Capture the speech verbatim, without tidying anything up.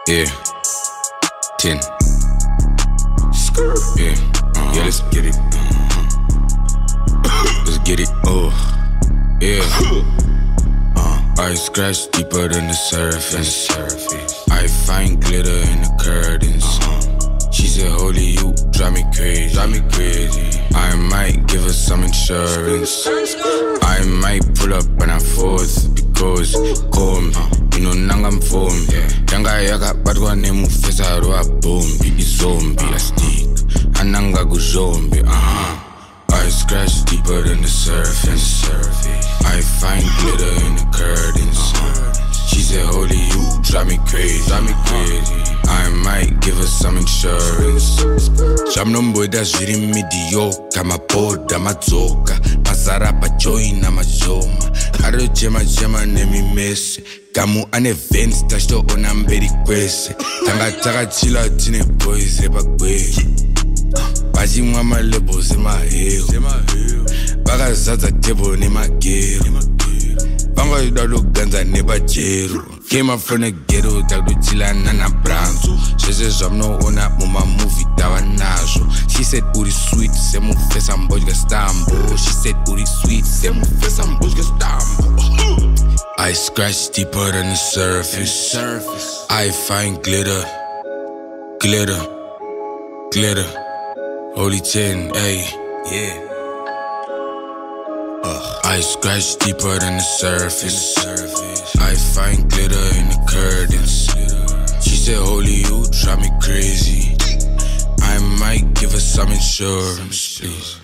Yeah, ten. Yeah, uh-huh. Yeah, let's get it. Uh-huh. Let's get it. Oh, yeah. Uh, I scratch deeper than the surface. I find glitter in the curtains. Uh-huh. She said, "Holy, you drive me crazy, drive me crazy." I might give her some insurance. I might pull up and I forth because call me. You know, nangam phone. Yanga yaga badwa nemu fesa roa bombi. Zombie, I stick. Ananga go zombie. Uh-huh. I scratch deeper than the surface. I find glitter in the curtains. She said, "Holy, you drive me crazy, drive me crazy." I might give her some insurance. Jam nomboy that's really mediocre. My boda, my zoka. Mazarapa join, I'm a zoma. Aro jema jema nemi mess. Kamu ane events tashto onam beri kwese. Tanga taka chila tine boys eba kwe. Baji mama lebo zema heo. Baga zaza tebo ni magero. Banga yudado ganza neba jero. Came up from the ghetto, tagdo chila nana branzo. She says I'm no ona muma movie tawa nazo. She said uri sweet, se mu fesa mbojga stambo. She said uri sweet, se mu fesa mbojga stambo. I scratch deeper than the surface. I find glitter, glitter, glitter. Holy ten, ayy, yeah. Uh, I scratch deeper than the surface. I find glitter in the curtains. She said, "Holy, you drive me crazy." I might give her some insurance, please.